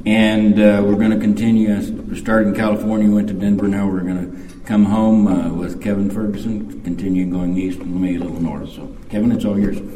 And we're going to continue. We started in California, went to Denver. Now we're going to come home with Kevin Ferguson, continue going east and maybe a little north. So, Kevin, it's all yours.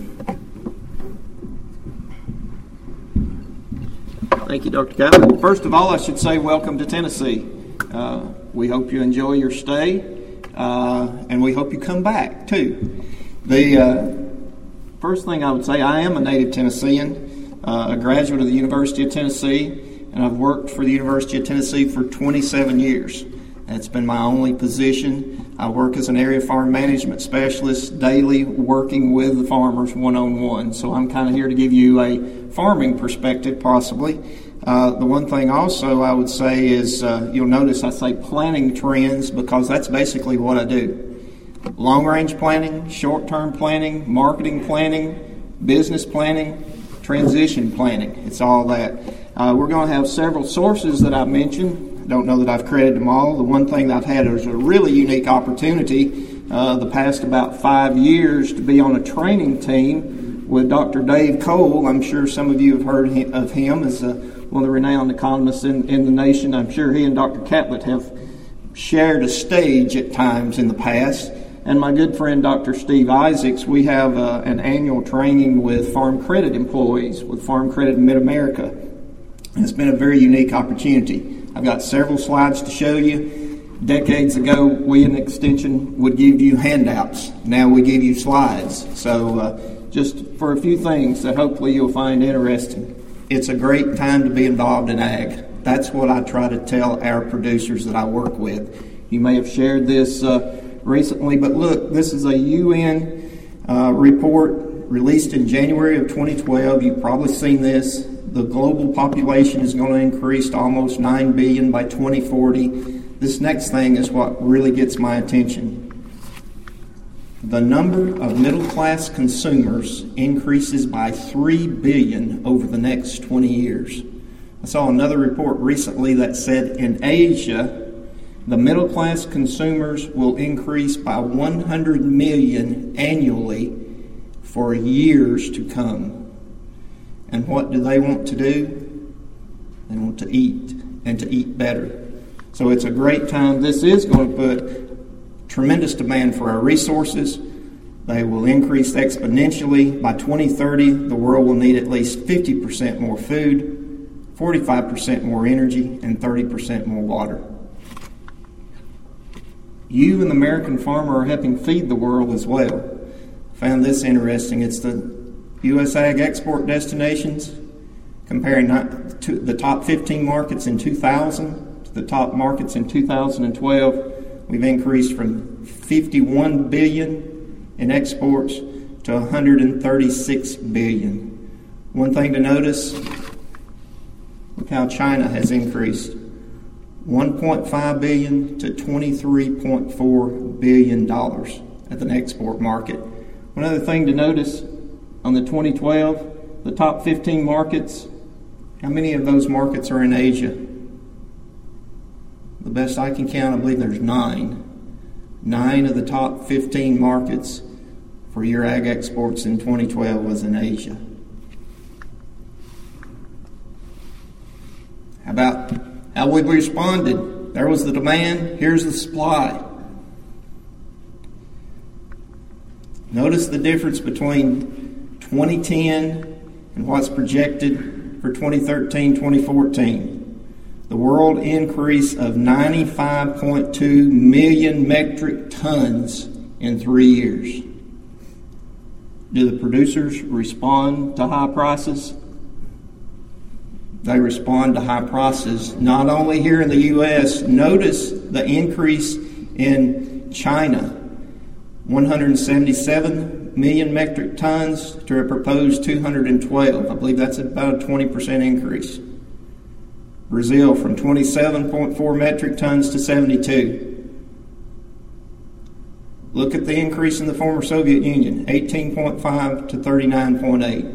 Thank you, Dr. Calvin. First of all, I should say welcome to Tennessee. We hope you enjoy your stay, and we hope you come back, too. The first thing I would say, I am a native Tennessean, a graduate of the University of Tennessee, and I've worked for the University of Tennessee for 27 years. That's been my only position. I work as an area farm management specialist daily, working with the farmers one-on-one. So I'm kind of here to give you a farming perspective, possibly. The one thing also I would say is, you'll notice I say planning trends because that's basically what I do. Long-range planning, short-term planning, marketing planning, business planning, transition planning. It's all that. We're going to have several sources that I've mentioned. I don't know that I've credited them all. The one thing that I've had is a really unique opportunity the past about 5 years to be on a training team with Dr. Dave Cole. I'm sure some of you have heard of him as one of the renowned economists in the nation. I'm sure he and Dr. Catlett have shared a stage at times in the past. And my good friend Dr. Steve Isaacs, we have an annual training with Farm Credit employees, with Farm Credit in Mid-America. And it's been a very unique opportunity. I've got several slides to show you. Decades ago, we in Extension would give you handouts. Now we give you slides. So just for a few things that hopefully you'll find interesting. It's a great time to be involved in ag. That's what I try to tell our producers that I work with. You may have shared this recently, but look, this is a UN report released in January of 2012. You've probably seen this. The global population is going to increase to almost 9 billion by 2040. This next thing is what really gets my attention. The number of middle-class consumers increases by 3 billion over the next 20 years. I saw another report recently that said in Asia, the middle-class consumers will increase by 100 million annually for years to come. And what do they want to do? They want to eat, and to eat better. So it's a great time. This is going to put tremendous demand for our resources. They will increase exponentially. By 2030, the world will need at least 50% more food, 45% more energy, and 30% more water. You and the American farmer are helping feed the world as well. I found this interesting. It's the U.S. Ag export destinations, comparing the top 15 markets in 2000 to the top markets in 2012. We've increased from 51 billion in exports to 136 billion. One thing to notice, look how China has increased. 1.5 billion to $23.4 billion at an export market. One other thing to notice, on the 2012, the top 15 markets, how many of those markets are in Asia? The best I can count, I believe there's 9. 9 of the top 15 markets for your ag exports in 2012 was in Asia. How about how we responded? There was the demand, here's the supply. Notice the difference between 2010 and what's projected for 2013-2014. The world increase of 95.2 million metric tons in 3 years. Do the producers respond to high prices? They respond to high prices not only here in the U.S. Notice the increase in China, 177 million metric tons to a proposed 212. I believe that's about a 20% increase. Brazil from 27.4 metric tons to 72. Look at the increase in the former Soviet Union, 18.5 to 39.8.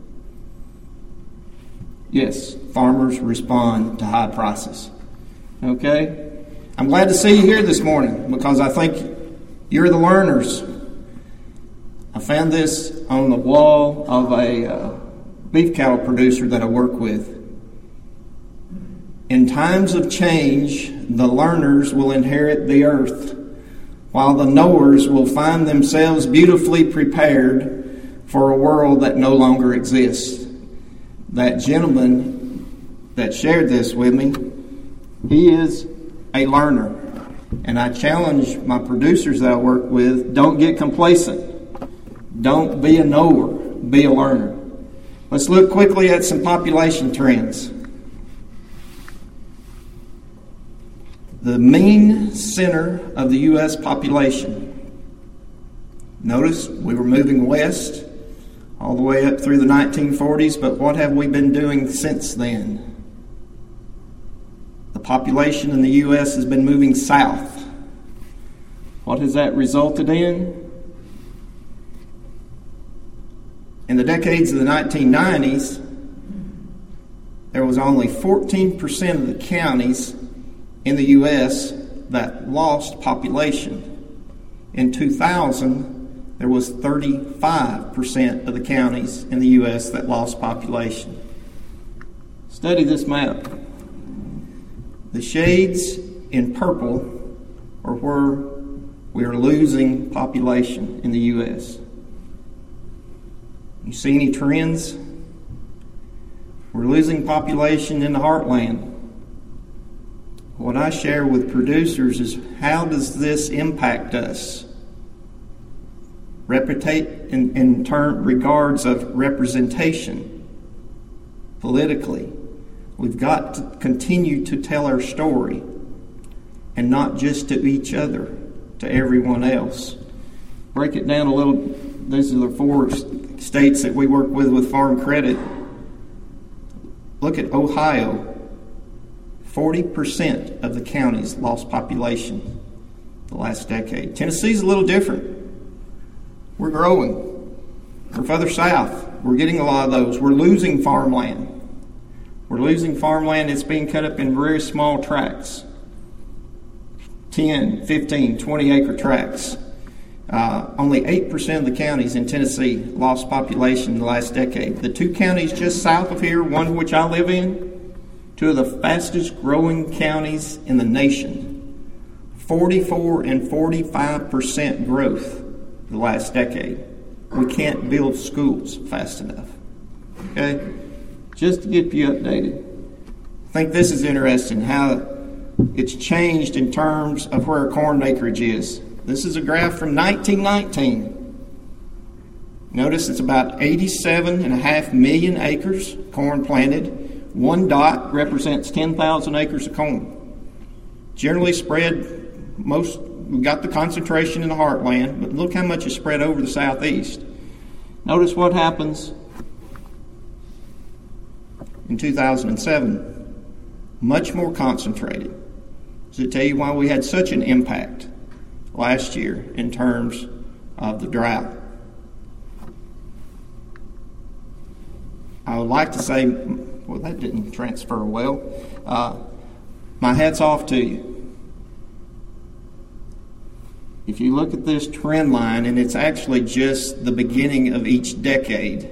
Yes, farmers respond to high prices. Okay? I'm glad to see you here this morning because I think you're the learners. I found this on the wall of a beef cattle producer that I work with. In times of change, the learners will inherit the earth, while the knowers will find themselves beautifully prepared for a world that no longer exists. That gentleman that shared this with me, he is a learner. And I challenge my producers that I work with, don't get complacent. Don't be a knower, be a learner. Let's look quickly at some population trends. The mean center of the U.S. population. Notice we were moving west all the way up through the 1940s, but what have we been doing since then? The population in the U.S. has been moving south. What has that resulted in? In the decades of the 1990s, there was only 14% of the counties in the U.S. that lost population. In 2000, there was 35% of the counties in the U.S. that lost population. Study this map. The shades in purple are where we are losing population in the U.S. You see any trends? We're losing population in the heartland. What I share with producers is, how does this impact us? In regards of representation, politically. We've got to continue to tell our story, and not just to each other, to everyone else. Break it down a little. These are the 4 states that we work with Farm Credit. Look at Ohio. 40% of the counties lost population the last decade. Tennessee's a little different. We're growing. We're further south. We're getting a lot of those. We're losing farmland. We're losing farmland. It's being cut up in very small tracts. 10, 15, 20 acre tracts. Only 8% of the counties in Tennessee lost population in the last decade. The 2 counties just south of here, one of which I live in, 2 of the fastest growing counties in the nation. 44 and 45% growth the last decade. We can't build schools fast enough. Okay? Just to get you updated. I think this is interesting, how it's changed in terms of where corn acreage is. This is a graph from 1919. Notice it's about 87.5 million acres corn planted. 1 dot represents 10,000 acres of corn. Generally spread, we've got the concentration in the heartland, but look how much is spread over the southeast. Notice what happens in 2007. Much more concentrated. Does it tell you why we had such an impact last year in terms of the drought? I would like to say, well, that didn't transfer well. My hat's off to you. If you look at this trend line, and it's actually just the beginning of each decade,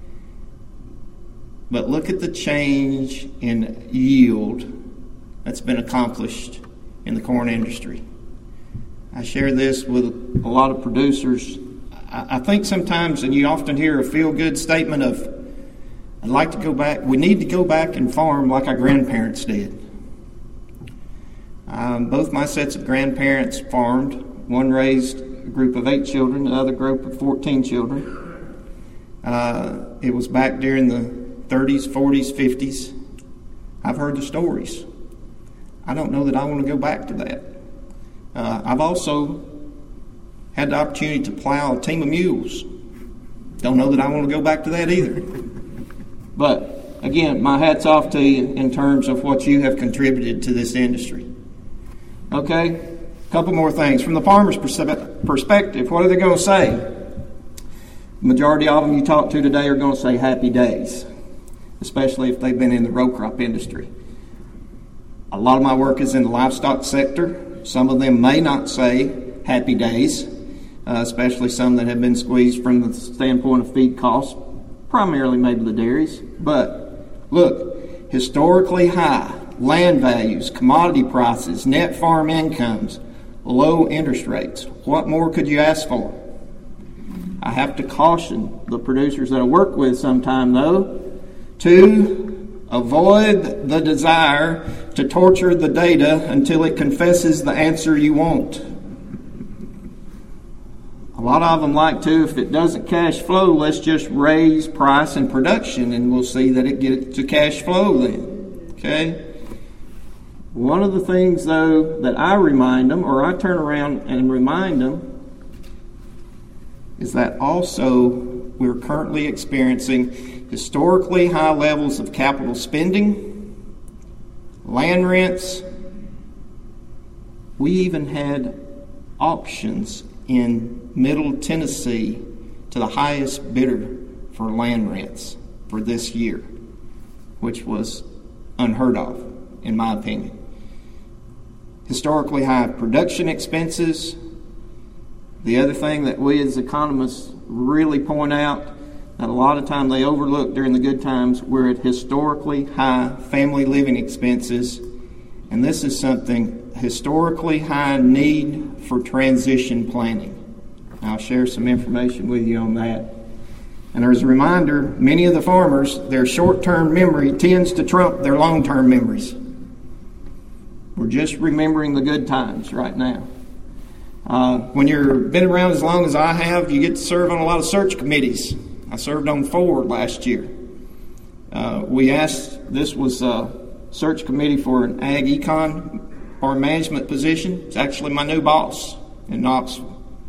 but look at the change in yield that's been accomplished in the corn industry. I share this with a lot of producers. I think sometimes, and you often hear a feel-good statement of, I'd like to go back, we need to go back and farm like our grandparents did. Both my sets of grandparents farmed. One raised a group of 8 children, the other group of 14 children. It was back during the 30s, 40s, 50s. I've heard the stories. I don't know that I want to go back to that. I've also had the opportunity to plow a team of mules. Don't know that I want to go back to that either. But, again, my hat's off to you in terms of what you have contributed to this industry. Okay? A couple more things. From the farmer's perspective, what are they going to say? The majority of them you talk to today are going to say happy days, especially if they've been in the row crop industry. A lot of my work is in the livestock sector. Some of them may not say happy days, especially some that have been squeezed from the standpoint of feed costs, primarily maybe the dairies. But look, historically high land values, commodity prices, net farm incomes, low interest rates. What more could you ask for? I have to caution the producers that I work with sometime, though, to avoid the desire to torture the data until it confesses the answer you want. A lot of them like to, if it doesn't cash flow, let's just raise price and production and we'll see that it gets to cash flow then. Okay? One of the things, though, that I remind them, or I turn around and remind them, is that also we're currently experiencing historically high levels of capital spending, land rents. We even had auctions in Middle Tennessee to the highest bidder for land rents for this year, which was unheard of, in my opinion. Historically high production expenses. The other thing that we as economists really point out, that a lot of time they overlook during the good times, we're at historically high family living expenses, and this is something, historically high need for transition planning. I'll share some information with you on that. And as a reminder, many of the farmers, their short-term memory tends to trump their long-term memories. We're just remembering the good times right now. When you've been around as long as I have, you get to serve on a lot of search committees. I served on 4 last year. This was a search committee for an ag econ farm management position. It's actually my new boss in Knoxville.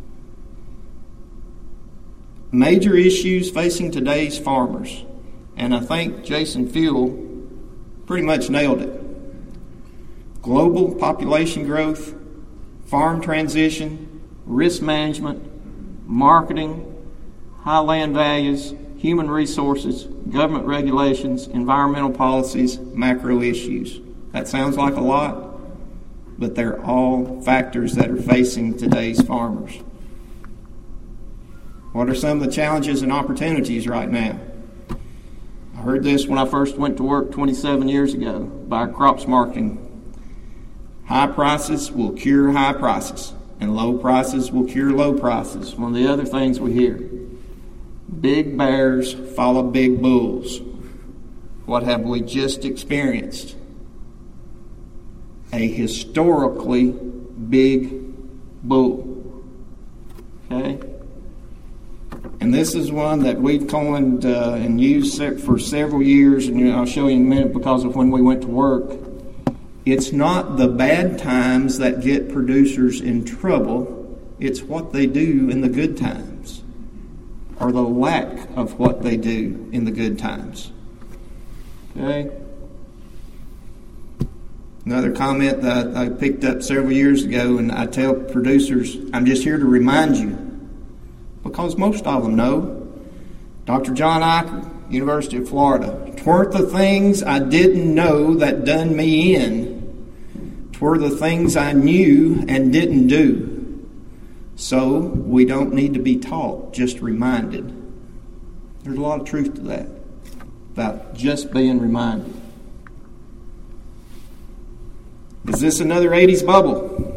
Major issues facing today's farmers, and I think Jason Fuel pretty much nailed it. Global population growth, farm transition, risk management, marketing, high land values, human resources, government regulations, environmental policies, macro issues. That sounds like a lot, but they're all factors that are facing today's farmers. What are some of the challenges and opportunities right now? I heard this when I first went to work 27 years ago by Crops Marketing. High prices will cure high prices, and low prices will cure low prices. One of the other things we hear, big bears follow big bulls. What have we just experienced? A historically big bull. Okay? And this is one that we've coined and used for several years, and I'll show you in a minute because of when we went to work. It's not the bad times that get producers in trouble. It's what they do in the good times, or the lack of what they do in the good times. Okay? Another comment that I picked up several years ago, and I tell producers, I'm just here to remind you, because most of them know. Dr. John Eicher, University of Florida. 'Tweren't the things I didn't know that done me in. 'Twere the things I knew and didn't do. So we don't need to be taught, just reminded. There's a lot of truth to that, about just being reminded. Is this another 80s bubble?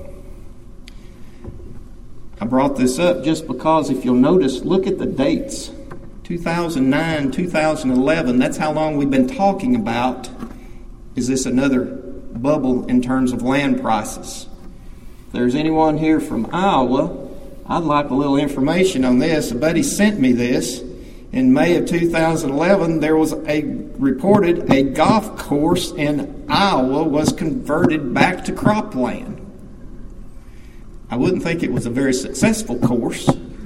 I brought this up just because if you'll notice, look at the dates. 2009, 2011, that's how long we've been talking about. Is this another bubble in terms of land prices? If there's anyone here from Iowa, I'd like a little information on this. A buddy sent me this. In May of 2011, there was reported a golf course in Iowa was converted back to cropland. I wouldn't think it was a very successful course.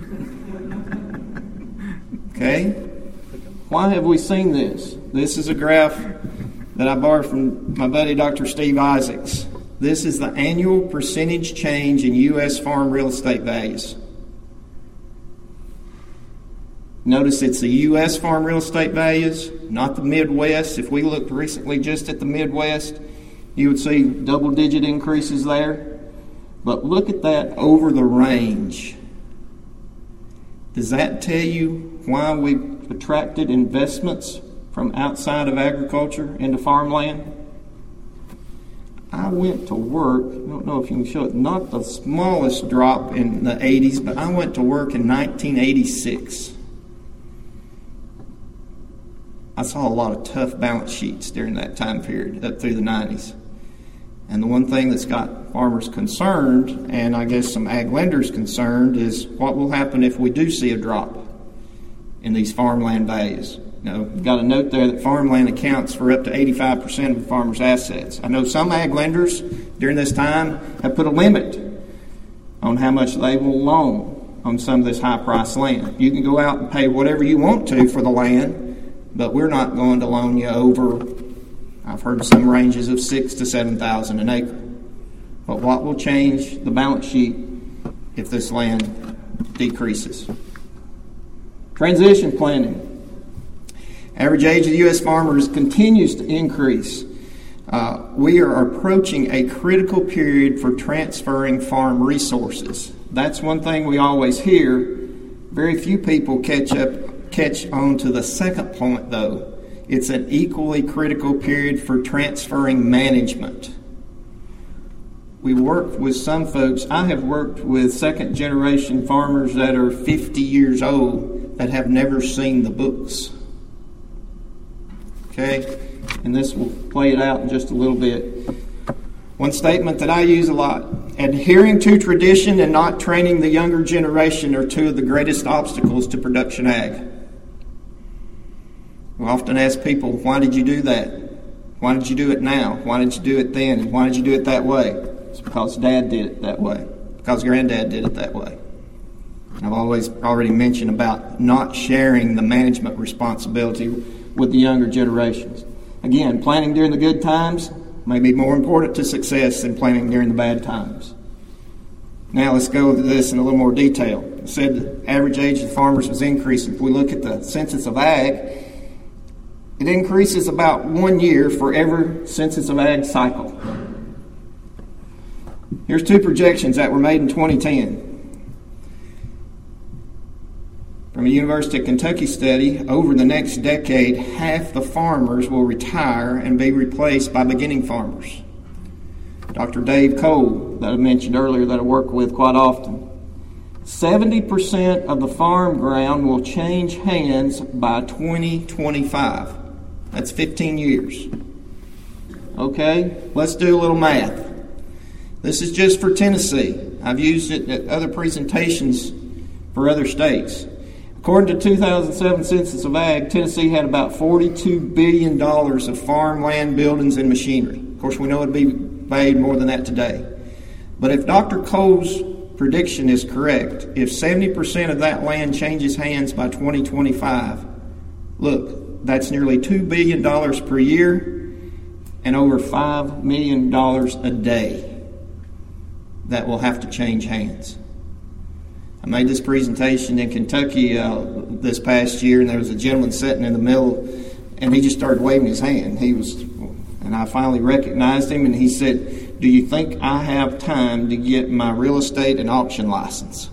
Okay? Why have we seen this? This is a graph that I borrowed from my buddy Dr. Steve Isaacs. This is the annual percentage change in U.S. farm real estate values. Notice it's the U.S. farm real estate values, not the Midwest. If we looked recently just at the Midwest, you would see double-digit increases there. But look at that over the range. Does that tell you why we've attracted investments from outside of agriculture into farmland? went to work, I don't know if you can show it, not the smallest drop in the 80s, but I went to work in 1986. I saw a lot of tough balance sheets during that time period, up through the 90s. And the one thing that's got farmers concerned, and I guess some ag lenders concerned, is what will happen if we do see a drop in these farmland values. We've got a note there that farmland accounts for up to 85% of the farmer's assets. I know some ag lenders during this time have put a limit on how much they will loan on some of this high-priced land. You can go out and pay whatever you want to for the land, but we're not going to loan you over, I've heard some ranges of $6,000 to $7,000 an acre. But what will change the balance sheet if this land decreases? Transition planning. Average age of the U.S. farmers continues to increase. We are approaching a critical period for transferring farm resources. That's one thing we always hear. Very few people catch on to the second point, though. It's an equally critical period for transferring management. We work with some folks. I have worked with second-generation farmers that are 50 years old that have never seen the books. Okay? And this will play it out in just a little bit. One statement that I use a lot: adhering to tradition and not training the younger generation are two of the greatest obstacles to production ag. We often ask people, why did you do that? Why did you do it now? Why did you do it then? And why did you do it that way? It's because Dad did it that way. Because Granddad did it that way. And I've already mentioned about not sharing the management responsibility with the younger generations. Again, planning during the good times may be more important to success than planning during the bad times. Now let's go into this in a little more detail. I said the average age of farmers was increasing. If we look at the Census of Ag, it increases about 1 year for every Census of Ag cycle. Here's two projections that were made in 2010. From a University of Kentucky study, over the next decade, half the farmers will retire and be replaced by beginning farmers. Dr. Dave Cole, that I mentioned earlier, that I work with quite often, 70% of the farm ground will change hands by 2025. That's 15 years. Okay, let's do a little math. This is just for Tennessee. I've used it at other presentations for other states. According to 2007 Census of Ag, Tennessee had about $42 billion of farmland, buildings, and machinery. Of course, we know it would be valued more than that today. But if Dr. Cole's prediction is correct, if 70% of that land changes hands by 2025, look, that's nearly $2 billion per year and over $5 million a day that will have to change hands. I made this presentation in Kentucky this past year, and there was a gentleman sitting in the middle, and he just started waving his hand. And I finally recognized him, and he said, "Do you think I have time to get my real estate and auction license?"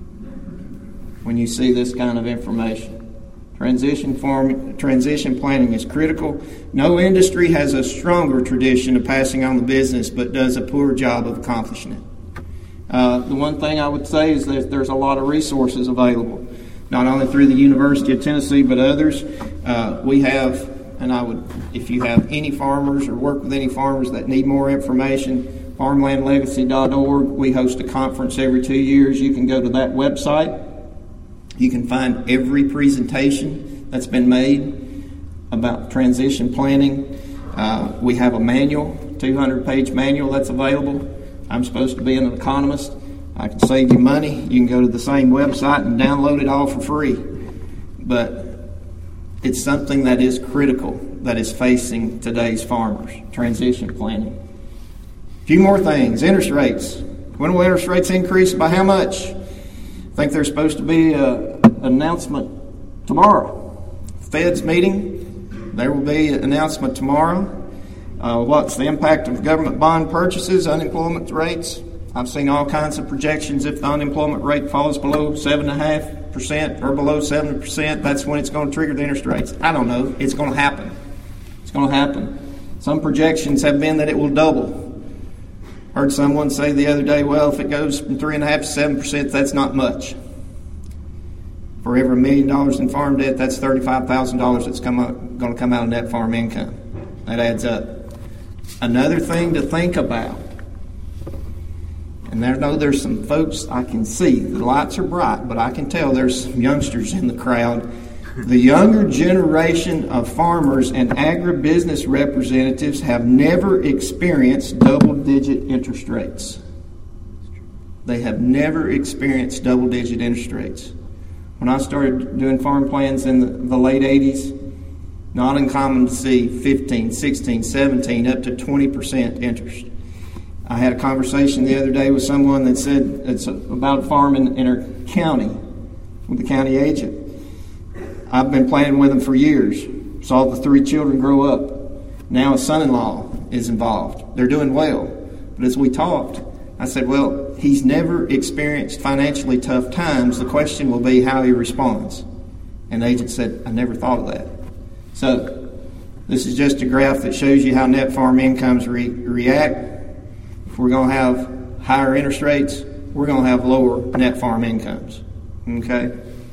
When you see this kind of information, transition planning is critical. No industry has a stronger tradition of passing on the business, but does a poor job of accomplishing it. The one thing I would say is that there's a lot of resources available, not only through the University of Tennessee, but others. We have, and I would, if you have any farmers or work with any farmers that need more information, farmlandlegacy.org. We host a conference every 2 years. You can go to that website. You can find every presentation that's been made about transition planning. We have a manual, 200-page manual that's available. I'm supposed to be an economist. I can save you money. You can go to the same website and download it all for free. But it's something that is critical that is facing today's farmers, transition planning. A few more things. Interest rates. When will interest rates increase? By how much? I think there's supposed to be an announcement tomorrow. Fed's meeting. There will be an announcement tomorrow. What's the impact of government bond purchases, unemployment rates? I've seen all kinds of projections. If the unemployment rate falls below 7.5% or below 7%, that's when it's going to trigger the interest rates. I don't know. It's going to happen. It's going to happen. Some projections have been that it will double. Heard someone say the other day, well, if it goes from 3.5% to 7%, that's not much. For every $1 million in farm debt, that's $35,000 that's going to come out of net farm income. That adds up. Another thing to think about, and I know there's some folks I can see, the lights are bright, but I can tell there's some youngsters in the crowd. The younger generation of farmers and agribusiness representatives have never experienced double-digit interest rates. They have never experienced double-digit interest rates. When I started doing farm plans in the late 80s, not uncommon to see 15, 16, 17, up to 20% interest. I had a conversation the other day with someone that said it's about a farm in her county, with the county agent. I've been planning with him for years. Saw the 3 children grow up. Now a son-in-law is involved. They're doing well. But as we talked, I said, well, he's never experienced financially tough times. The question will be how he responds. And the agent said, I never thought of that. So this is just a graph that shows you how net farm incomes react. If we're going to have higher interest rates, we're going to have lower net farm incomes. Okay?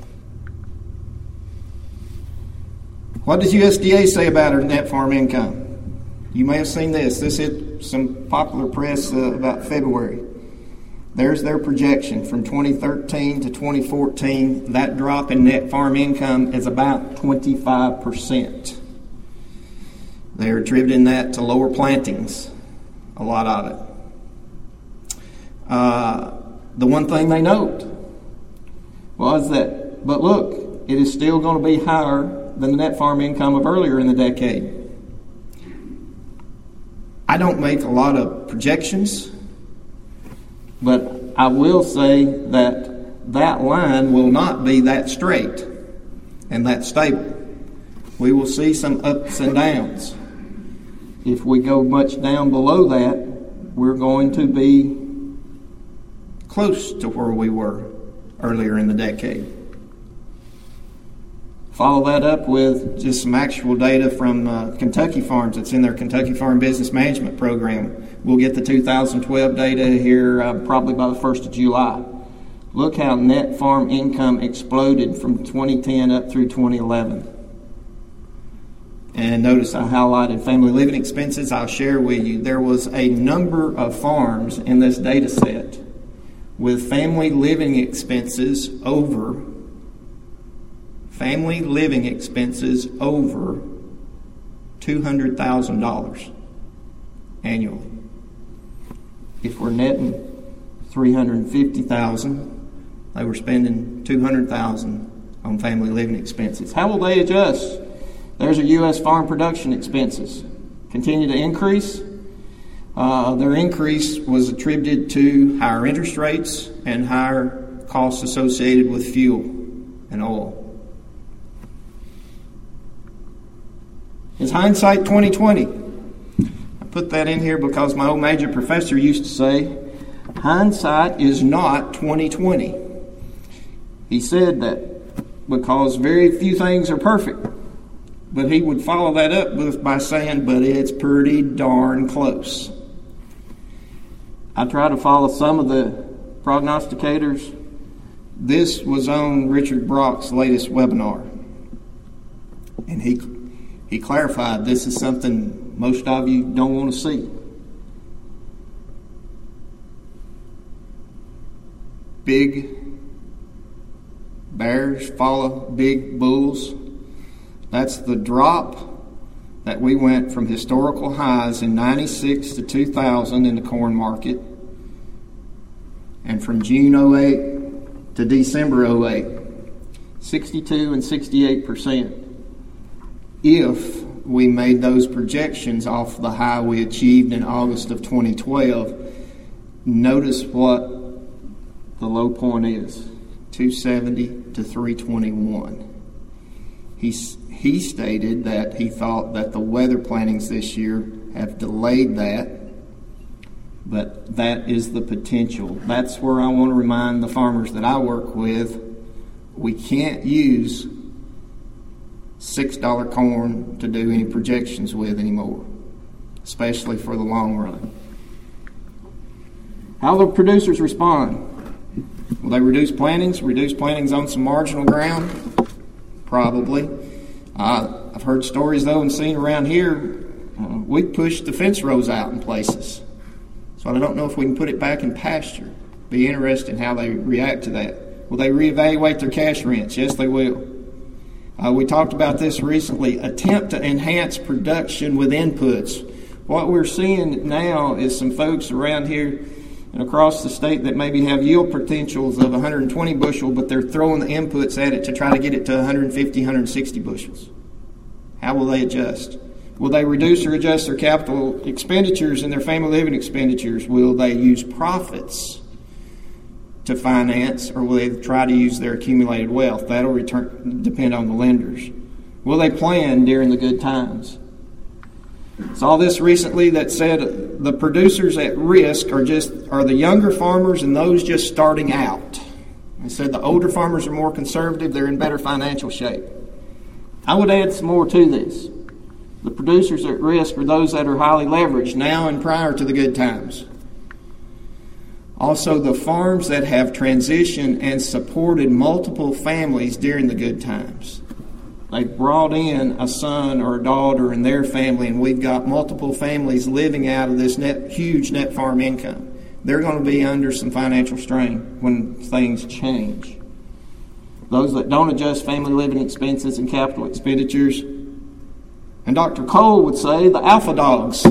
What does USDA say about our net farm income? You may have seen this. This hit some popular press about February. There's their projection from 2013 to 2014. That drop in net farm income is about 25%. They're attributing that to lower plantings, a lot of it. The one thing they note was that, but look, it is still going to be higher than the net farm income of earlier in the decade. I don't make a lot of projections, but I will say that that line will not be that straight and that stable. We will see some ups and downs. If we go much down below that, we're going to be close to where we were earlier in the decade. Follow that up with just some actual data from Kentucky Farms. It's in their Kentucky Farm Business Management Program. We'll get the 2012 data here probably by the 1st of July. Look how net farm income exploded from 2010 up through 2011. And notice I highlighted family living expenses. I'll share with you, there was a number of farms in this data set with family living expenses over $200,000 annually. If we're netting $350,000, they were spending $200,000 on family living expenses. How will they adjust? There's our U.S. farm production expenses. Continue to increase. Their increase was attributed to higher interest rates and higher costs associated with fuel and oil. Is hindsight 2020? I put that in here because my old major professor used to say, hindsight is not 2020. He said that because very few things are perfect. But he would follow that up by saying, but it's pretty darn close. I try to follow some of the prognosticators. This was on Richard Brock's latest webinar. And he clarified this is something most of you don't want to see. Big bears follow big bulls. That's the drop that we went from historical highs in 96 to 2000 in the corn market, and from June 08 to December 08, 62 and 68%. If we made those projections off the high we achieved in August of 2012, notice what the low point is, 270 to 321. He stated that he thought that the weather plantings this year have delayed that, but that is the potential. That's where I want to remind the farmers that I work with, we can't use $6 corn to do any projections with anymore, especially for the long run. How will producers respond? Will they reduce plantings on some marginal ground? Probably. I've heard stories, though, and seen around here, we pushed the fence rows out in places. So I don't know if we can put it back in pasture. Be interested in how they react to that. Will they reevaluate their cash rents? Yes, they will. We talked about this recently. Attempt to enhance production with inputs. What we're seeing now is some folks around here and across the state that maybe have yield potentials of 120 bushel, but they're throwing the inputs at it to try to get it to 150, 160 bushels. How will they adjust? Will they reduce or adjust their capital expenditures and their family living expenditures? Will they use profits to finance, or will they try to use their accumulated wealth? That'll depend on the lenders. Will they plan during the good times? Saw this recently that said the producers at risk are the younger farmers and those just starting out. They said the older farmers are more conservative, they're in better financial shape. I would add some more to this. The producers at risk are those that are highly leveraged now and prior to the good times. Also, the farms that have transitioned and supported multiple families during the good times. They brought in a son or a daughter in their family, and we've got multiple families living out of this huge net farm income. They're going to be under some financial strain when things change. Those that don't adjust family living expenses and capital expenditures. And Dr. Cole would say the alpha dogs.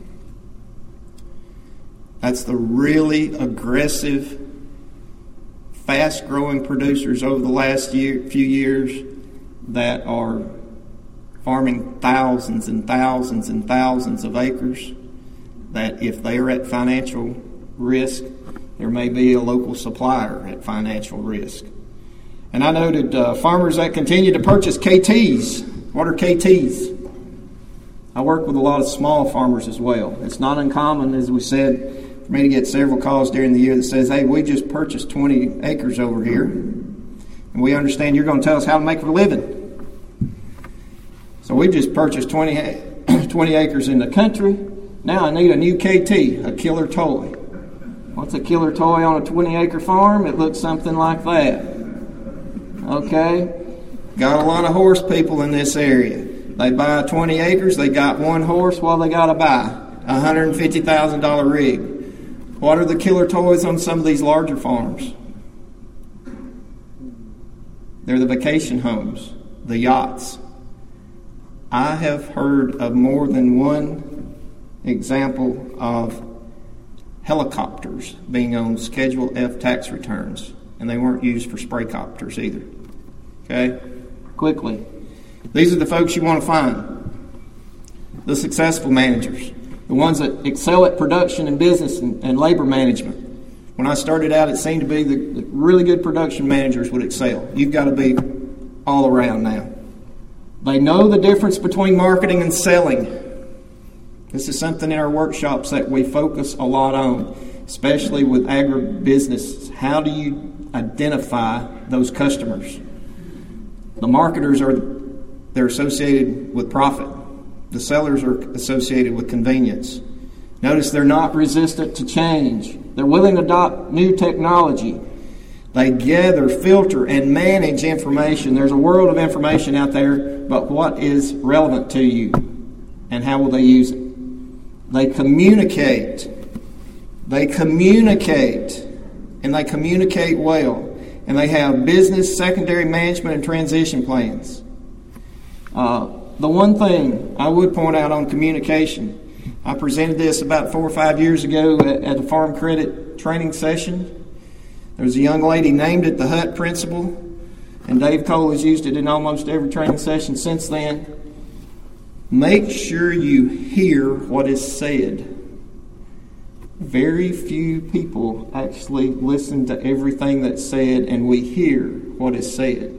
That's the really aggressive, fast-growing producers over the last few years that are farming thousands and thousands and thousands of acres, that if they're at financial risk, there may be a local supplier at financial risk. And I noted farmers that continue to purchase KTs. What are KTs? I work with a lot of small farmers as well. It's not uncommon, as we said, for me to get several calls during the year that says, hey, we just purchased 20 acres over here, and we understand you're going to tell us how to make a living. So we just purchased 20 acres in the country. Now I need a new KT, a killer toy. What's a killer toy on a 20-acre farm? It looks something like that. Okay? Got a lot of horse people in this area. They buy 20 acres, they got one horse, well, they got to buy a $150,000 rig. What are the killer toys on some of these larger farms? They're the vacation homes, the yachts. I have heard of more than one example of helicopters being on Schedule F tax returns, and they weren't used for spray copters either. Okay? Quickly. These are the folks you want to find. The successful managers. The ones that excel at production and business and labor management. When I started out, it seemed to be the really good production managers would excel. You've got to be all around now. They know the difference between marketing and selling. This is something in our workshops that we focus a lot on, especially with agribusiness. How do you identify those customers? The marketers they're associated with profit. The sellers are associated with convenience. Notice they're not resistant to change. They're willing to adopt new technology. They gather, filter, and manage information. There's a world of information out there, but what is relevant to you? And how will they use it? They communicate. They communicate. And they communicate well. And they have business, secondary management, and transition plans. The one thing I would point out on communication, I presented this about 4 or 5 years ago at a farm credit training session. There was a young lady named it the HUT principle, and Dave Cole has used it in almost every training session since then. Make sure you hear what is said. Very few people actually listen to everything that's said, and we hear what is said.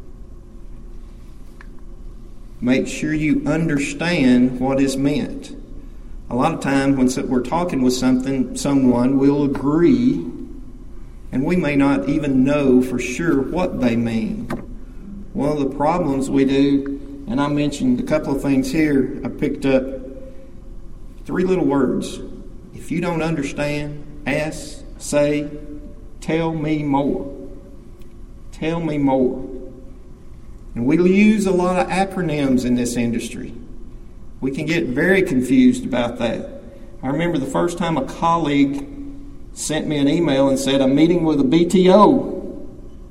Make sure you understand what is meant. A lot of time when we're talking with someone will agree, and we may not even know for sure what they mean. One of the problems we do, and I mentioned a couple of things here, I picked up 3 little words. If you don't understand, ask, say, tell me more. Tell me more. And we use a lot of acronyms in this industry. We can get very confused about that. I remember the first time a colleague sent me an email and said, I'm meeting with a BTO,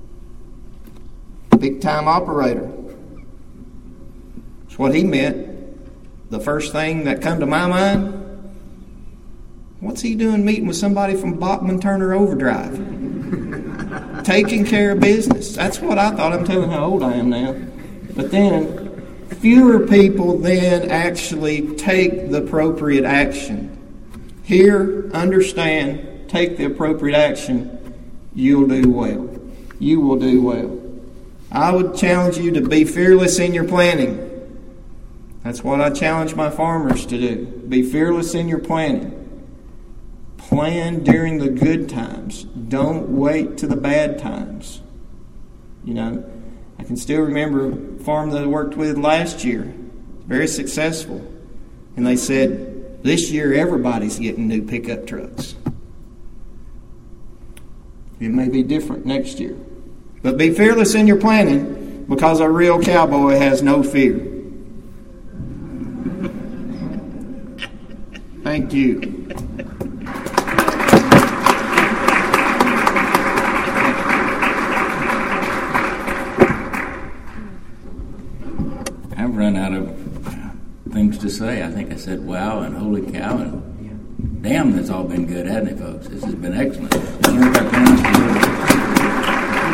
big time operator. That's what he meant. The first thing that come to my mind, what's he doing meeting with somebody from Bachman Turner Overdrive? Taking care of business. That's what I thought. I'm telling you how old I am now. But then, fewer people then actually take the appropriate action. Hear, understand, take the appropriate action, you'll do well. You will do well. I would challenge you to be fearless in your planning. That's what I challenge my farmers to do. Be fearless in your planning. Plan during the good times. Don't wait to the bad times. You know, I can still remember a farm that I worked with last year. Very successful. And they said, this year everybody's getting new pickup trucks. It may be different next year. But be fearless in your planning, because a real cowboy has no fear. Thank you. I've run out of things to say. I think I said wow and holy cow and damn, that's all been good, hasn't it, folks? This has been excellent.